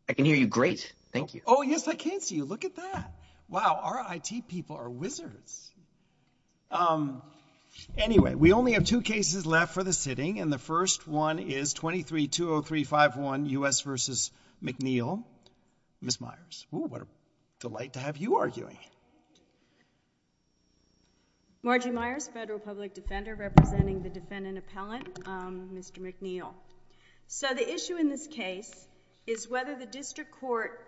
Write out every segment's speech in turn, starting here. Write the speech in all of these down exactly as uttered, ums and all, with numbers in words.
I can hear you great. Thank you. Oh, yes, I can see you. Look at that. Wow, our I T people are wizards. Um, anyway, we only have two cases left for the sitting, and the first one is twenty-three two oh three five one U S versus McNeil. Miz Myers. Ooh, what a delight to have you arguing. Margie Myers, Federal Public Defender, representing the defendant appellant, um, Mister McNeil. So the issue in this case is whether the district court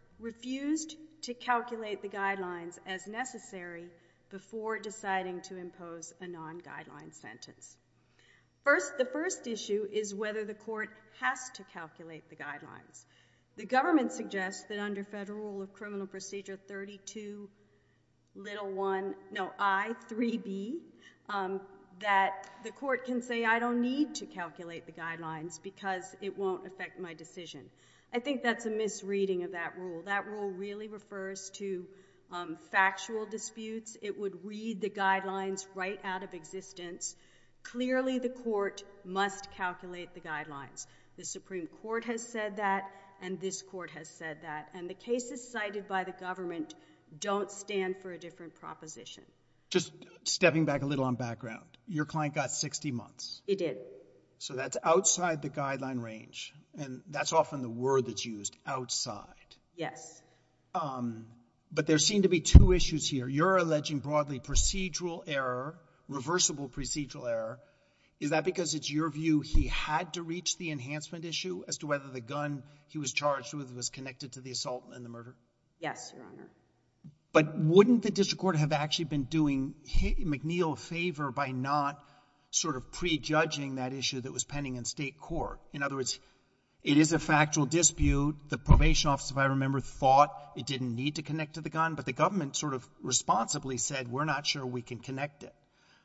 refused to calculate the guidelines as necessary before deciding to impose a non-guideline sentence. First, the first issue is whether the court has to calculate the guidelines. The government suggests that under Federal Rule of Criminal Procedure thirty-two, little one, no, I, three B, um, that the court can say, I don't need to calculate the guidelines because it won't affect my decision. I think that's a misreading of that rule. That rule really refers to um, factual disputes. It would read the guidelines right out of existence. Clearly, the court must calculate the guidelines. The Supreme Court has said that, and this court has said that. And the cases cited by the government don't stand for a different proposition. Just stepping back a little on background. Your client got sixty months. He did. So that's outside the guideline range. And that's often the word that's used, outside. Yes. Um, but there seem to be two issues here. You're alleging broadly procedural error, reversible procedural error. Is that because it's your view he had to reach the enhancement issue as to whether the gun he was charged with was connected to the assault and the murder? Yes, Your Honor. But wouldn't the district court have actually been doing McNeil a favor by not sort of prejudging that issue that was pending in state court? In other words, it is a factual dispute. The probation office, if I remember, thought it didn't need to connect to the gun, but the government sort of responsibly said, we're not sure we can connect it.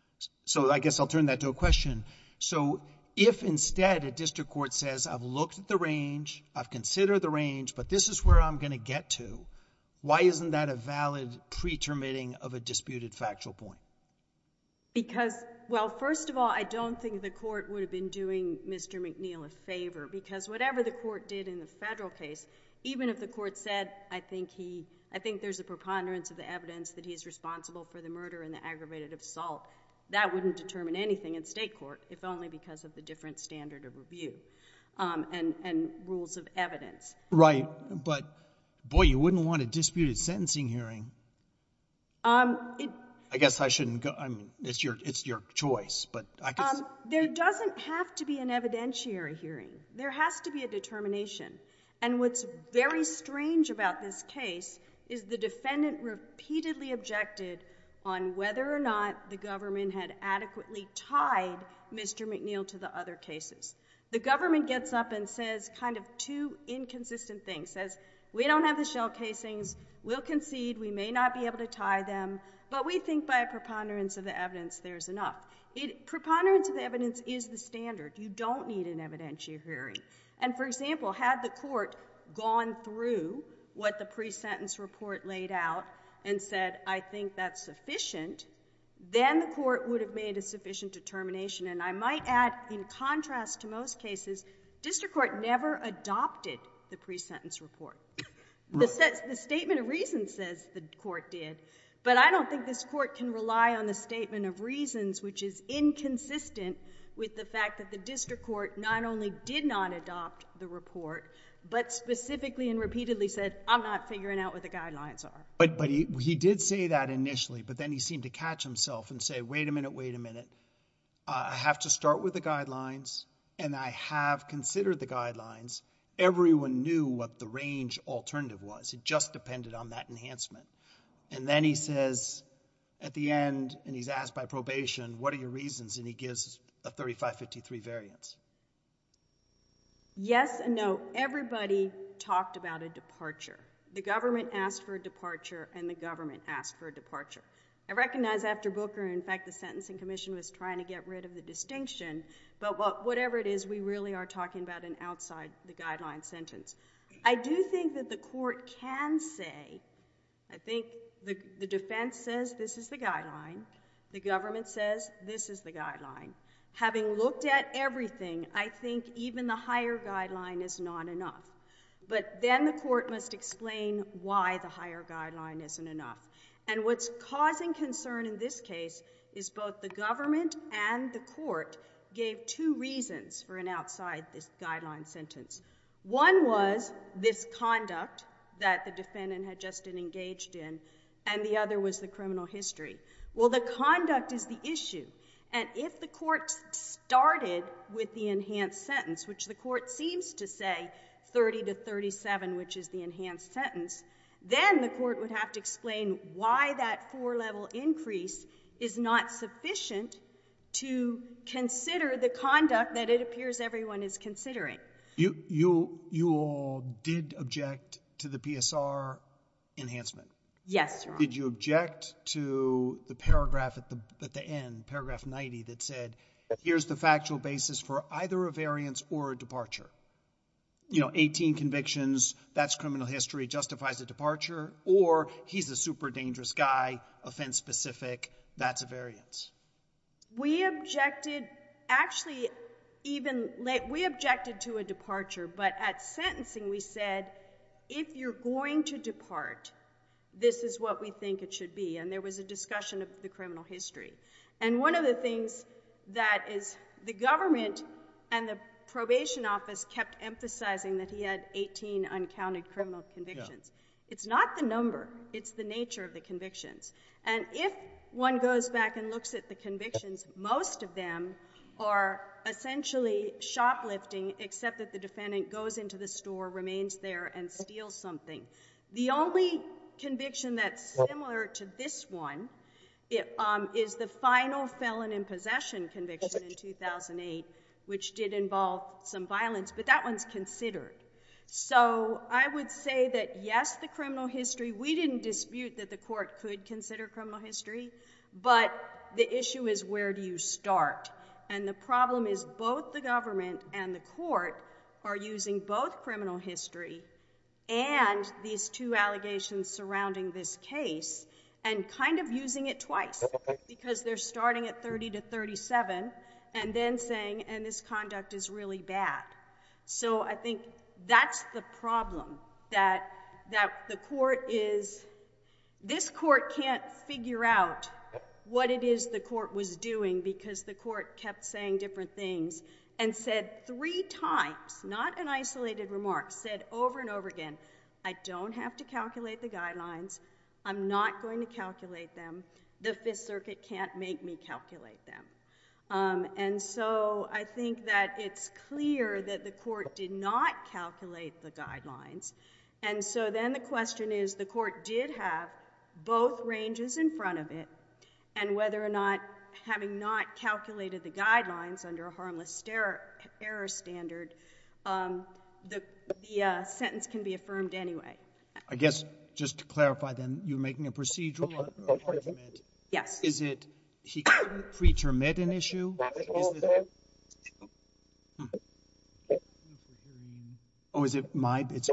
So I guess I'll turn that to a question. So if instead a district court says, I've looked at the range, I've considered the range, but this is where I'm going to get to, why isn't that a valid pre-terminating of a disputed factual point? Because, well, first of all, I don't think the court would have been doing Mister McNeil a favor, because whatever the court did in the federal case, even if the court said, I think he, I think there's a preponderance of the evidence that he's responsible for the murder and the aggravated assault, that wouldn't determine anything in state court, if only because of the different standard of review um, and, and rules of evidence. Right, but boy, you wouldn't want a disputed sentencing hearing. Um, it, I guess I shouldn't go. I mean, it's your it's your choice, but I guess um, there doesn't have to be an evidentiary hearing. There has to be a determination. And what's very strange about this case is the defendant repeatedly objected on whether or not the government had adequately tied Mister McNeil to the other cases. The government gets up and says kind of two inconsistent things, says, we don't have the shell casings, we'll concede, we may not be able to tie them, but we think by a preponderance of the evidence there's enough. It, preponderance of the evidence is the standard. You don't need an evidentiary hearing. And for example, had the court gone through what the pre-sentence report laid out and said, I think that's sufficient, then the court would have made a sufficient determination. And I might add, in contrast to most cases, district court never adopted the pre-sentence report. The, the statement of reasons says the court did, but I don't think this court can rely on the statement of reasons, which is inconsistent with the fact that the district court not only did not adopt the report, but specifically and repeatedly said, I'm not figuring out what the guidelines are. But but he, he did say that initially, but then he seemed to catch himself and say, wait a minute, wait a minute. Uh, I have to start with the guidelines, and I have considered the guidelines. Everyone knew what the range alternative was. It just depended on that enhancement. And then he says at the end, and he's asked by probation, what are your reasons? And he gives a thirty-five fifty-three variance. Yes and no. Everybody talked about a departure. The government asked for a departure, and the government asked for a departure. I recognize after Booker, in fact, the Sentencing Commission was trying to get rid of the distinction, but what, whatever it is, we really are talking about an outside the guideline sentence. I do think that the court can say, I think the, the defense says this is the guideline, the government says this is the guideline. Having looked at everything, I think even the higher guideline is not enough. But then the court must explain why the higher guideline isn't enough. And what's causing concern in this case is both the government and the court gave two reasons for an outside this guideline sentence. One was this conduct that the defendant had just been engaged in, and the other was the criminal history. Well, the conduct is the issue. And if the court started with the enhanced sentence, which the court seems to say thirty to thirty-seven, which is the enhanced sentence, then the court would have to explain why that four-level increase is not sufficient to consider the conduct that it appears everyone is considering. You, you, you all did object to the P S R enhancement. Yes, Your Honor. Did you object to the paragraph at the at the end, paragraph ninety, that said, here's the factual basis for either a variance or a departure? You know, eighteen convictions, that's criminal history, justifies a departure, or he's a super dangerous guy, offense specific, that's a variance. We objected, actually, even late, we objected to a departure, but at sentencing we said, if you're going to depart, this is what we think it should be. And there was a discussion of the criminal history. And one of the things that is the government and the probation office kept emphasizing that he had eighteen uncounted criminal convictions. Yeah. It's not the number, it's the nature of the convictions. And if one goes back and looks at the convictions, most of them are essentially shoplifting, except that the defendant goes into the store, remains there, and steals something. The only conviction that's similar to this one it, um, is the final felon in possession conviction in two thousand eight, which did involve some violence, but that one's considered. So I would say that, yes, the criminal history, we didn't dispute that the court could consider criminal history, but the issue is where do you start? And the problem is both the government and the court are using both criminal history and these two allegations surrounding this case and kind of using it twice because they're starting at thirty to thirty-seven and then saying, and this conduct is really bad. So I think that's the problem, that that the court is, this court can't figure out what it is the court was doing because the court kept saying different things and said three times, not an isolated remark, said over and over again, I don't have to calculate the guidelines. I'm not going to calculate them. The Fifth Circuit can't make me calculate them. Um, and so I think that it's clear that the court did not calculate the guidelines. And so then the question is, the court did have both ranges in front of it, and whether or not, having not calculated the guidelines under a harmless error standard, um, the, the uh, sentence can be affirmed anyway. I guess, just to clarify then, you're making a procedural argument. Yes. Is it he couldn't pre-termit an issue? Is it, hmm. Oh, is it my, it's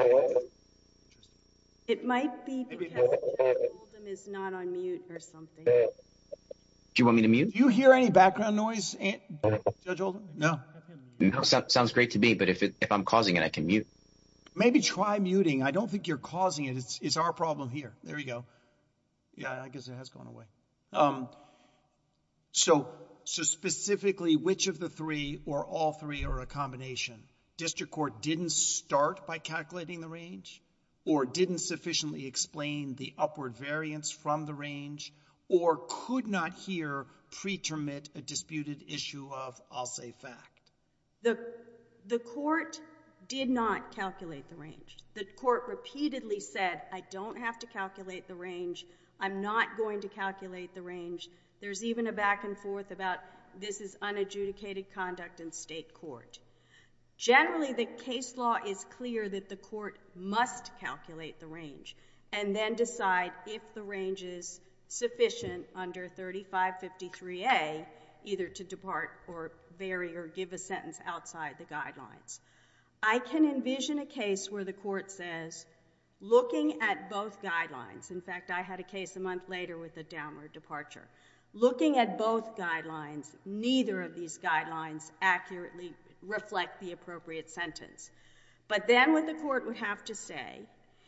It might be because Judge Oldham is not on mute or something. Do you want me to mute? Do you hear any background noise, Judge Oldham? No? No, so, sounds great to me, but if it, if I'm causing it, I can mute. Maybe try muting. I don't think you're causing it. It's, it's our problem here. There you go. Yeah, I guess it has gone away. Um, so, so specifically, which of the three or all three are a combination? District court didn't start by calculating the range, or didn't sufficiently explain the upward variance from the range, or could not here pre-termit a disputed issue of, I'll say, fact? The, the court did not calculate the range. The court repeatedly said, I don't have to calculate the range. I'm not going to calculate the range. There's even a back and forth about this is unadjudicated conduct in state court. Generally, the case law is clear that the court must calculate the range and then decide if the range is sufficient under thirty-five fifty-three A, either to depart or vary or give a sentence outside the guidelines. I can envision a case where the court says, looking at both guidelines, in fact, I had a case a month later with a downward departure, looking at both guidelines, neither of these guidelines accurately reflect the appropriate sentence. But then what the court would have to say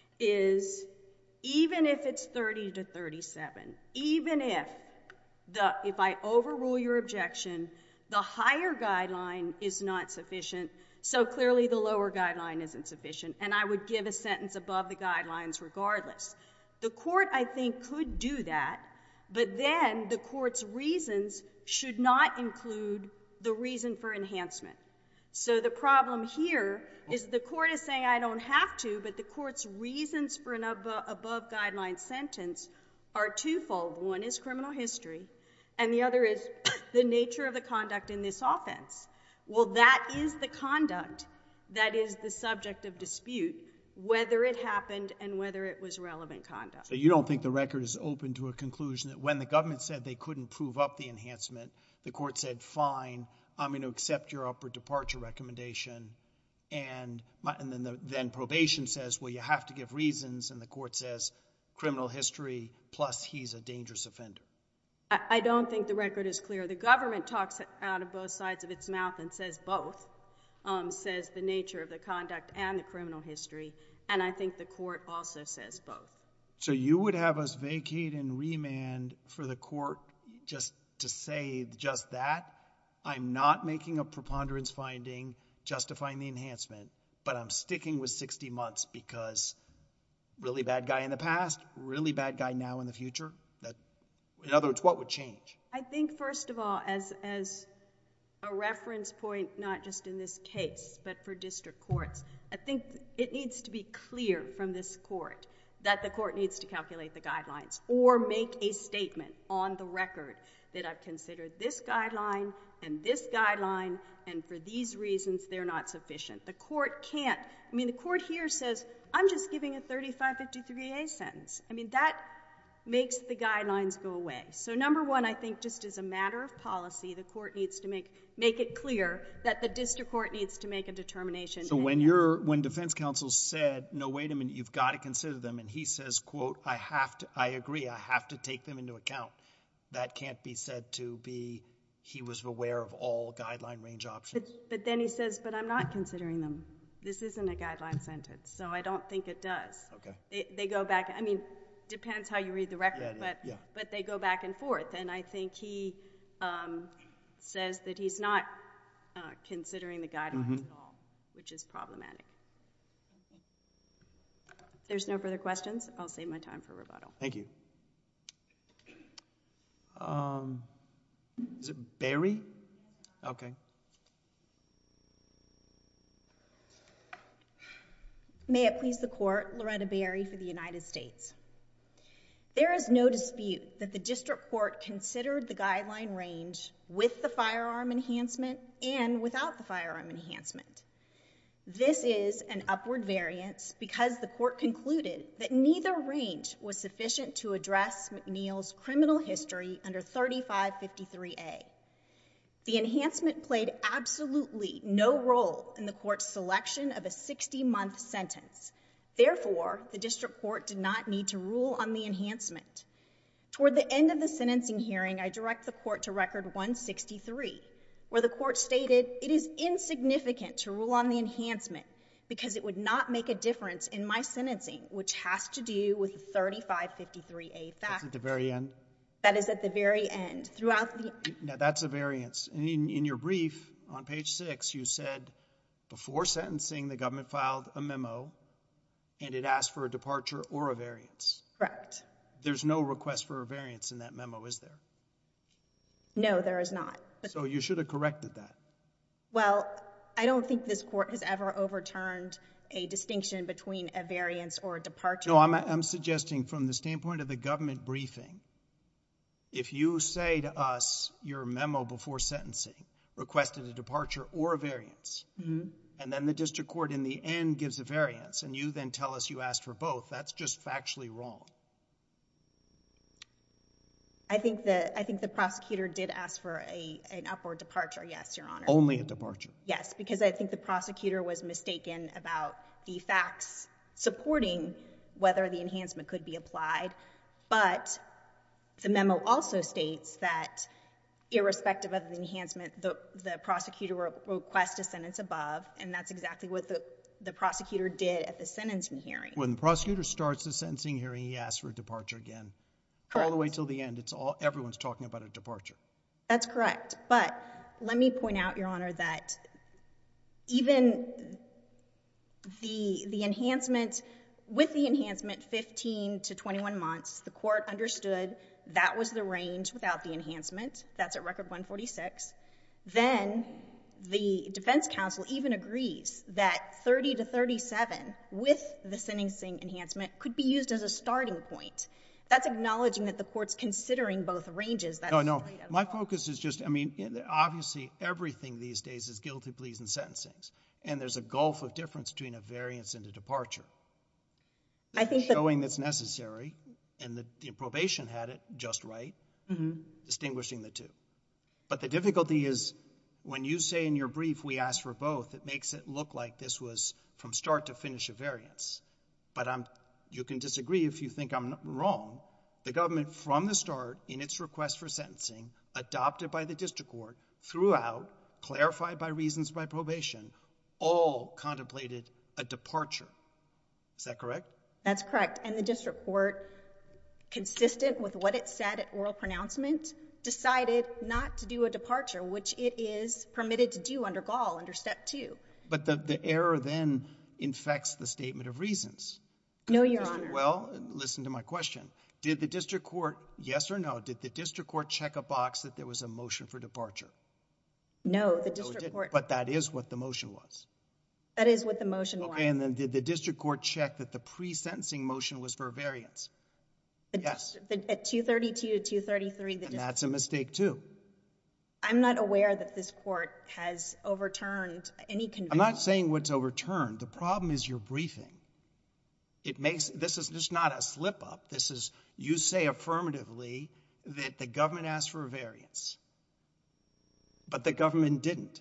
is, even if it's thirty to thirty-seven, even if the if I overrule your objection, the higher guideline is not sufficient, so clearly the lower guideline isn't sufficient, and I would give a sentence above the guidelines regardless. The court, I think, could do that, but then the court's reasons should not include the reason for enhancement. So the problem here is the court is saying I don't have to, but the court's reasons for an above, above guideline sentence are twofold. One is criminal history, and the other is the nature of the conduct in this offense. Well, that is the conduct that is the subject of dispute, whether it happened and whether it was relevant conduct. So you don't think the record is open to a conclusion that when the government said they couldn't prove up the enhancement, the court said, fine, I'm going to accept your upward departure recommendation, and, my, and then the, then probation says, well, you have to give reasons, and the court says criminal history plus he's a dangerous offender? I, I don't think the record is clear. The government talks out of both sides of its mouth and says both, um, says the nature of the conduct and the criminal history, and I think the court also says both. So you would have us vacate and remand for the court just to say just that? I'm not making a preponderance finding justifying the enhancement, but I'm sticking with sixty months because really bad guy in the past, really bad guy now in the future? That, in other words, what would change? I think, first of all, as, as a reference point, not just in this case, but for district courts, I think it needs to be clear from this court that the court needs to calculate the guidelines or make a statement on the record that I've considered this guideline and this guideline, and for these reasons, they're not sufficient. The court can't. I mean, the court here says, I'm just giving a thirty-five fifty-three A sentence. I mean, that makes the guidelines go away. So number one, I think just as a matter of policy, the court needs to make make it clear that the district court needs to make a determination. So when you're, when defense counsel said, no, wait a minute, you've got to consider them, and he says, quote, I have to, I agree, I have to take them into account, that can't be said to be he was aware of all guideline range options. But, but then he says, but I'm not considering them. This isn't a guideline sentence, so I don't think it does. Okay. They, they go back, I mean, depends how you read the record, Yeah, but yeah. but they go back and forth, and I think he um, says that he's not uh, considering the guidelines Mm-hmm. at all, which is problematic. If there's no further questions, I'll save my time for rebuttal. Thank you. Um, is it Barry? Okay. May it please the court, Loretta Berry for the United States. There is no dispute that the district court considered the guideline range with the firearm enhancement and without the firearm enhancement. This is an upward variance because the court concluded that neither range was sufficient to address McNeil's criminal history under thirty-five fifty-three A. The enhancement played absolutely no role in the court's selection of a sixty-month sentence. Therefore, the district court did not need to rule on the enhancement. Toward the end of the sentencing hearing, I direct the court to Record one sixty-three, where the court stated, it is insignificant to rule on the enhancement because it would not make a difference in my sentencing, which has to do with the thirty-five fifty-three A factor. That's at the very end? That is at the very end. Throughout the... Now, that's a variance. In, in your brief on page six, you said before sentencing, the government filed a memo and it asked for a departure or a variance. Correct. There's no request for a variance in that memo, is there? No, there is not. But so you should have corrected that. Well, I don't think this court has ever overturned a distinction between a variance or a departure. No, I'm, I'm suggesting from the standpoint of the government briefing, if you say to us your memo before sentencing requested a departure or a variance, mm-hmm. and then the district court in the end gives a variance, and you then tell us you asked for both, that's just factually wrong. I think the I think the prosecutor did ask for a an upward departure, yes, Your Honor. Only a departure? Yes, because I think the prosecutor was mistaken about the facts supporting whether the enhancement could be applied, but the memo also states that irrespective of the enhancement, the, the prosecutor will request a sentence above, and that's exactly what the the prosecutor did at the sentencing hearing. When the prosecutor starts the sentencing hearing, he asks for a departure again. Correct. All the way till the end, it's all everyone's talking about a departure. That's correct. But let me point out, Your Honor, that even the the enhancement, with the enhancement fifteen to twenty-one months, the court understood that was the range without the enhancement. That's at Record one forty-six. Then the defense counsel even agrees that thirty to thirty-seven with the sentencing enhancement could be used as a starting point. That's acknowledging that the court's considering both ranges. That's no, no. My focus is just, I mean, obviously everything these days is guilty pleas and sentencings. And there's a gulf of difference between a variance and a departure. I think showing that's necessary, and the, the probation had it just right, mm-hmm. distinguishing the two. But the difficulty is when you say in your brief we asked for both, it makes it look like this was from start to finish a variance. But I'm you can disagree if you think I'm wrong. The government from the start in its request for sentencing, adopted by the district court, throughout, clarified by reasons by probation, all contemplated a departure. Is that correct? That's correct. And the district court, consistent with what it said at oral pronouncement, decided not to do a departure, which it is permitted to do under Gall, under Step two. But the, the error then infects the statement of reasons. No, Your Honor. Well, listen to my question. Did the district court, yes or no, did the district court check a box that there was a motion for departure? No, the district no, court... But that is what the motion was. That is what the motion was. Okay, and then did the district court check that the pre-sentencing motion was for a variance? The yes. The, at two thirty-two to two thirty-three... The and that's a mistake, too. I'm not aware that this court has overturned any conviction. I'm not saying what's overturned. The problem is your briefing. It makes, this is just not a slip-up. This is, you say affirmatively that the government asked for a variance, but the government didn't.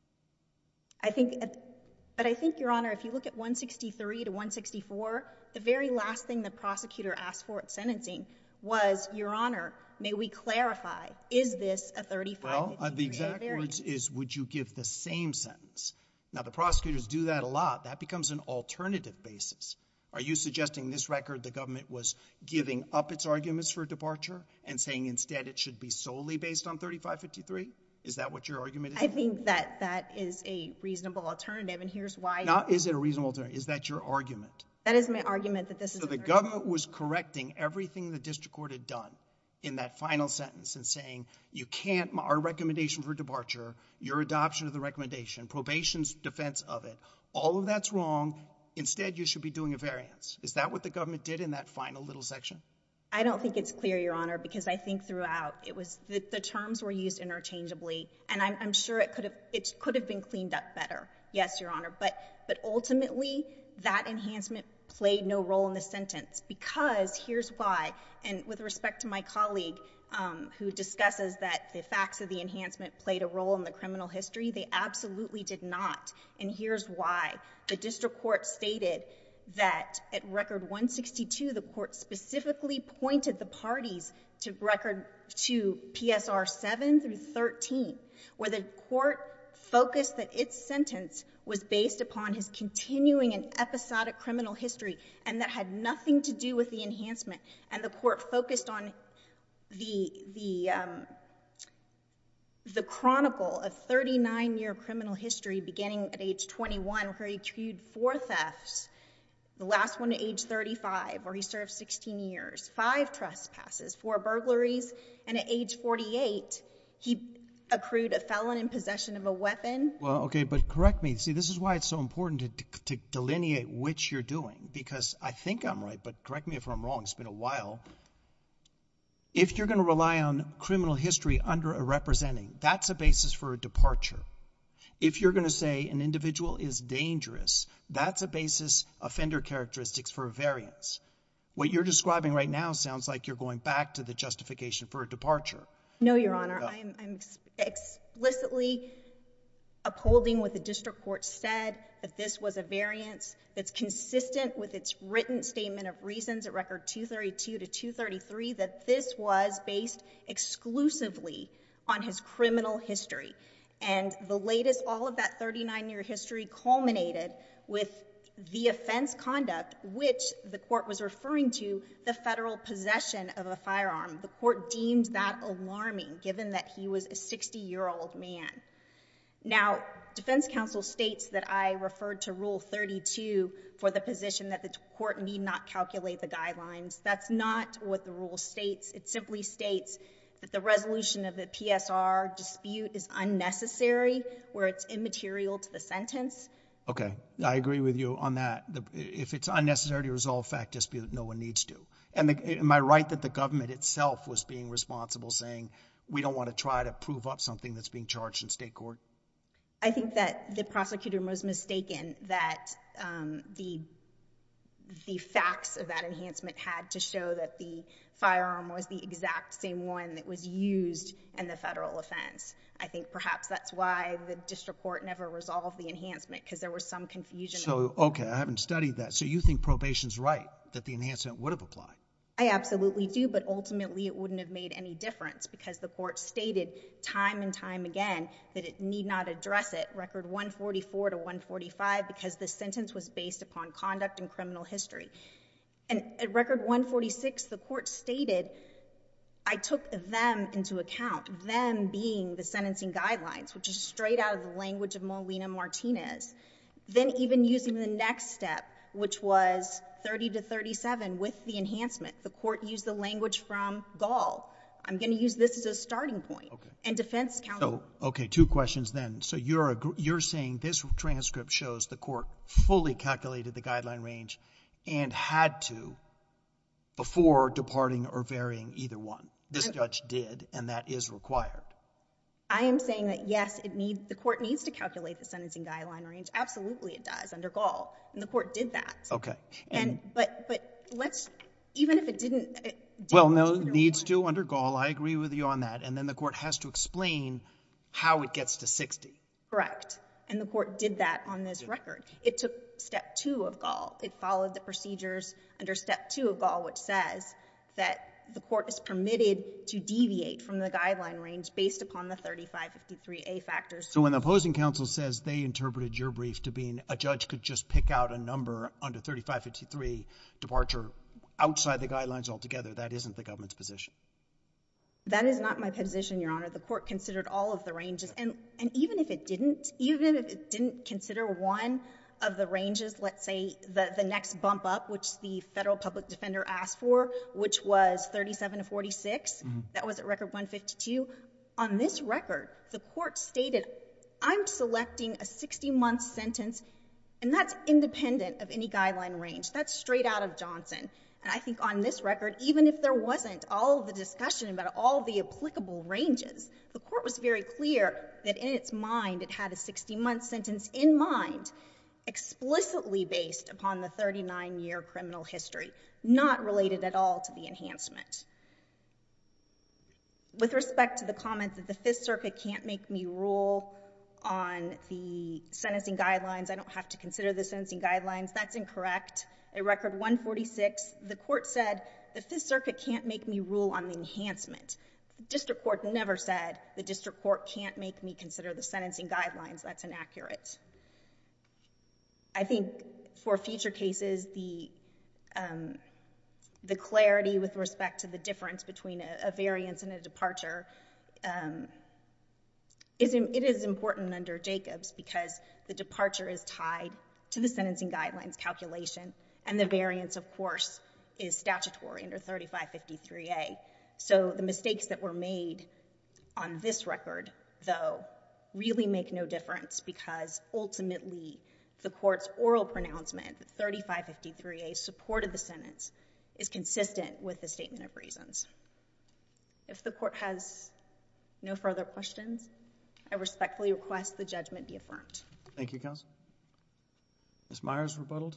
I think, but I think, Your Honor, if you look at one sixty-three to one sixty-four, the very last thing the prosecutor asked for at sentencing was, Your Honor, may we clarify, is this a thirty-five fifty-three A Well, uh, the exact variance? words is, would you give the same sentence? Now, the prosecutors do that a lot. That becomes an alternative basis. Are you suggesting this record, the government was giving up its arguments for departure and saying instead it should be solely based on thirty-five fifty-three? Is that what your argument is? I think that that is a reasonable alternative, and here's why. Not is it a reasonable alternative. Is that your argument? That is my argument that this is So a the government was correcting everything the district court had done in that final sentence and saying, you can't, our recommendation for departure, your adoption of the recommendation, probation's defense of it, all of that's wrong. Instead, you should be doing a variance. Is that what the government did in that final little section? I don't think it's clear, Your Honor, because I think throughout it was the, the terms were used interchangeably, and I'm, I'm sure it could have it could have been cleaned up better. Yes, Your Honor, but but ultimately that enhancement played no role in the sentence because here's why. And with respect to my colleague um, who discusses that the facts of the enhancement played a role in the criminal history, they absolutely did not. And here's why. The district court stated that at Record one sixty-two, the court specifically pointed the parties to record to P S R seven through thirteen, where the court focused that its sentence was based upon his continuing and episodic criminal history, and that had nothing to do with the enhancement. And the court focused on the the um, the chronicle of thirty-nine year criminal history beginning at age twenty-one, where he accrued four thefts, the last one at age thirty-five, where he served sixteen years, five trespasses, four burglaries, and at age forty-eight, he accrued a felon in possession of a weapon. Well, okay, but correct me. See, this is why it's so important to, to delineate which you're doing, because I think I'm right, but correct me if I'm wrong. It's been a while. If you're going to rely on criminal history under a representing, that's a basis for a departure. If you're going to say an individual is dangerous, that's a basis, offender characteristics for a variance. What you're describing right now sounds like you're going back to the justification for a departure. No, Your Honor. No. I'm, I'm explicitly upholding what the district court said, that this was a variance that's consistent with its written statement of reasons at Record two thirty-two to two thirty-three, that this was based exclusively on his criminal history. And the latest, all of that thirty-nine year history culminated with the offense conduct, which the court was referring to, the federal possession of a firearm. The court deemed that alarming, given that he was a sixty-year-old man. Now, defense counsel states that I referred to Rule thirty-two for the position that the court need not calculate the guidelines. That's not what the rule states. It simply states that the resolution of the P S R dispute is unnecessary, where it's immaterial to the sentence. Okay. I agree with you on that. The, if it's unnecessary to resolve fact dispute, no one needs to. And the, am I right that the government itself was being responsible, saying we don't want to try to prove up something that's being charged in state court? I think that the prosecutor was mistaken that um, the the facts of that enhancement had to show that the firearm was the exact same one that was used in the federal offense. I think perhaps that's why the district court never resolved the enhancement, because there was some confusion. So, okay, I haven't studied that. So you think probation's right, that the enhancement would have applied? I absolutely do, but ultimately it wouldn't have made any difference, because the court stated time and time again that it need not address it, record one forty-four to one forty-five, because the sentence was based upon conduct and criminal history. And at record one forty-six, the court stated, I took them into account, them being the sentencing guidelines, which is straight out of the language of Molina-Martinez. Then even using the next step, which was thirty to thirty-seven with the enhancement, the court used the language from Gall. I'm going to use this as a starting point. Okay. And defense counsel. So, okay, two questions then. So you're you're saying this transcript shows the court fully calculated the guideline range and had to before departing or varying either one. This I'm, judge did, and that is required. I am saying that, yes, it need, the court needs to calculate the sentencing guideline range. Absolutely it does under Gall, and the court did that. Okay. And, and but but let's, even if it didn't. It didn't well, no, needs one. to under Gall. I agree with you on that. And then the court has to explain how it gets to sixty. Correct. And the court did that on this yeah. record. It took step two of Gall. It followed the procedures under step two of Gall, which says that the court is permitted to deviate from the guideline range based upon the thirty-five fifty-three A factors. So when the opposing counsel says they interpreted your brief to being a judge could just pick out a number under thirty-five fifty-three departure outside the guidelines altogether, that isn't the government's position. That is not my position, Your Honor. The court considered all of the ranges. And, and even if it didn't, even if it didn't consider one of the ranges, let's say the, the next bump up, which the federal public defender asked for, which was thirty-seven to forty-six, mm-hmm. that was at record one fifty-two. On this record, the court stated, I'm selecting a sixty-month sentence, and that's independent of any guideline range. That's straight out of Johnson. And I think on this record, even if there wasn't all of the discussion about all the applicable ranges, the court was very clear that in its mind it had a sixty-month sentence in mind, explicitly based upon the thirty-nine year criminal history, not related at all to the enhancement. With respect to the comment that the Fifth Circuit can't make me rule on the sentencing guidelines, I don't have to consider the sentencing guidelines, that's incorrect. At record one forty-six, the court said, the Fifth Circuit can't make me rule on the enhancement. The district court never said, the district court can't make me consider the sentencing guidelines. That's inaccurate. I think for future cases, the um, the clarity with respect to the difference between a, a variance and a departure um, is it is important under Jacobs, because the departure is tied to the sentencing guidelines calculation, and the variance, of course, is statutory under thirty-five fifty-three A. So the mistakes that were made on this record, though, really make no difference, because ultimately the court's oral pronouncement that thirty-five fifty-three A supported the sentence is consistent with the statement of reasons. If the court has no further questions, I respectfully request the judgment be affirmed. Thank you, counsel. Miz Myers, rebuttal.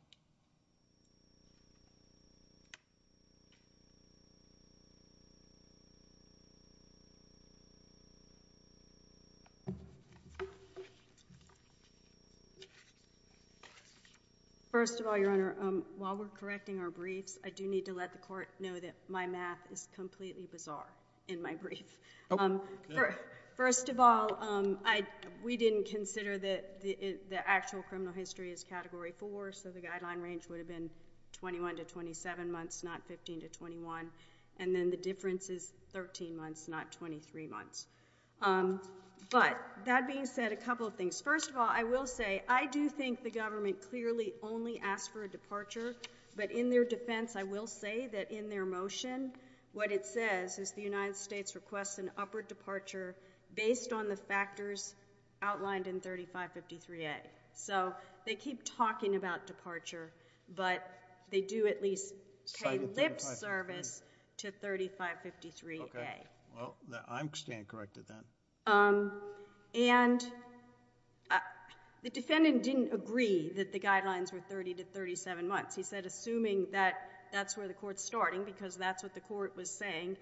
First of all, Your Honor, um, while we're correcting our briefs, I do need to let the court know that my math is completely bizarre in my brief. Oh, um, for, First of all, um, I, we didn't consider that the, it, the actual criminal history as category four, so the guideline range would have been twenty-one to twenty-seven months, not fifteen to twenty-one. And then the difference is thirteen months, not twenty-three months. Um, but that being said, a couple of things. First of all, I will say I do think the government clearly only asked for a departure, but in their defense, I will say that in their motion, what it says is the United States requests an upward departure based on the factors outlined in thirty-five fifty-three A. So they keep talking about departure, but they do at least pay lip service to thirty-five fifty-three A. Okay. Well, I'm staying corrected then. Um, and uh, the defendant didn't agree that the guidelines were thirty to thirty-seven months. He said, assuming that that's where the court's starting, because that's what the court was saying,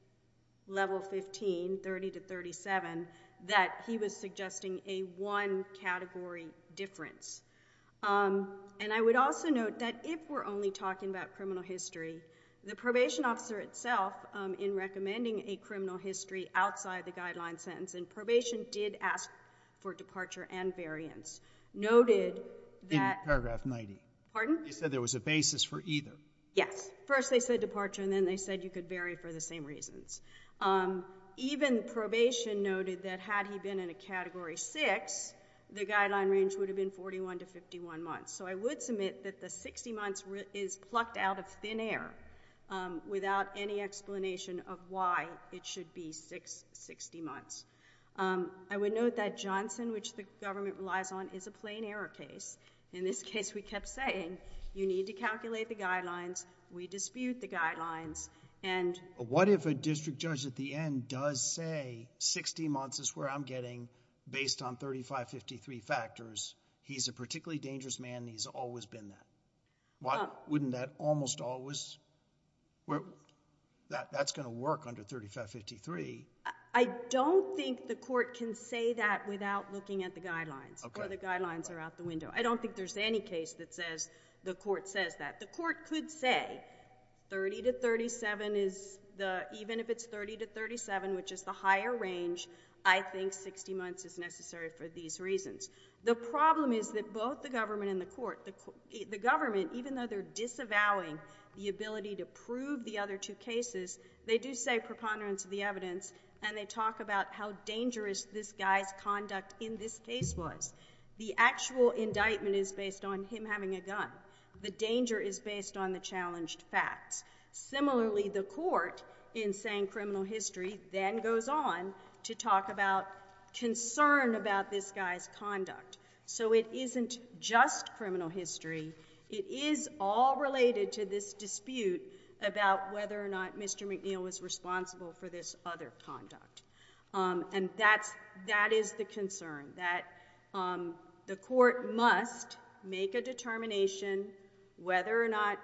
level fifteen, thirty to thirty-seven, that he was suggesting a one category difference. Um, and I would also note that if we're only talking about criminal history, the probation officer itself, um, in recommending a criminal history outside the guideline sentence, and probation did ask for departure and variance, noted that— In paragraph ninety. Pardon? You said there was a basis for either. Yes. First they said departure, and then they said you could vary for the same reasons. Um, even probation noted that had he been in a category six, the guideline range would have been forty-one to fifty-one months. So I would submit that the sixty months re- is plucked out of thin air um, without any explanation of why it should be six, sixty months. Um, I would note that Johnson, which the government relies on, is a plain error case. In this case, we kept saying, you need to calculate the guidelines. We dispute the guidelines. And what if a district judge at the end does say sixty months is where I'm getting based on thirty-five fifty-three factors? He's a particularly dangerous man, and he's always been that. Why uh, wouldn't that almost always where that that's going to work under thirty-five fifty-three? I don't think the court can say that without looking at the guidelines, okay. or the guidelines are out the window. I don't think there's any case that says the court says that. The court could say thirty to thirty-seven is the, even if it's thirty to thirty-seven, which is the higher range, I think sixty months is necessary for these reasons. The problem is that both the government and the court, the, the government, even though they're disavowing the ability to prove the other two cases, they do say preponderance of the evidence, and they talk about how dangerous this guy's conduct in this case was. The actual indictment is based on him having a gun. The danger is based on the challenged facts. Similarly, the court, in saying criminal history, then goes on to talk about concern about this guy's conduct. So it isn't just criminal history. It is all related to this dispute about whether or not Mister McNeil was responsible for this other conduct. Um, and that's, that is the concern, that um, the court must make a determination whether or not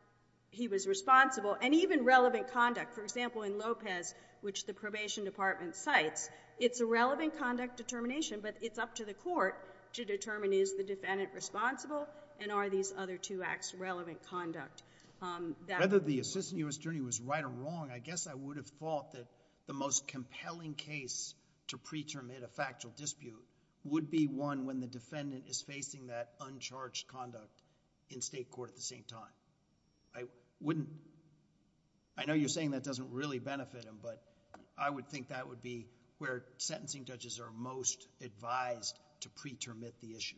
he was responsible, and even relevant conduct. For example, in Lopez, which the probation department cites, it's a relevant conduct determination, but it's up to the court to determine, is the defendant responsible, and are these other two acts relevant conduct? Um, that Whether the assistant U S attorney was right or wrong, I guess I would have thought that the most compelling case to pre-termit a factual dispute would be one when the defendant is facing that uncharged conduct in state court at the same time. I wouldn't, I know you're saying that doesn't really benefit him, but I would think that would be where sentencing judges are most advised to pre-termit the issue.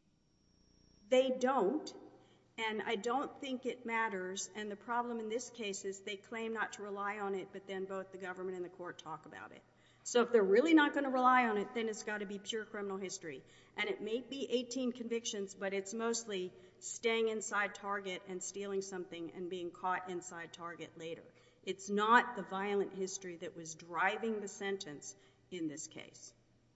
They don't, and I don't think it matters, and the problem in this case is they claim not to rely on it, but then both the government and the court talk about it. So if they're really not going to rely on it, then it's got to be pure criminal history. And it may be eighteen convictions, but it's mostly staying inside Target and stealing something and being caught inside Target later. It's not the violent history that was driving the sentence in this case.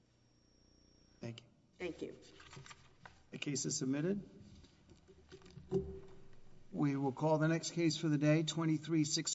Thank you. Thank you. The case is submitted. We will call the next case for the day, twenty-three six.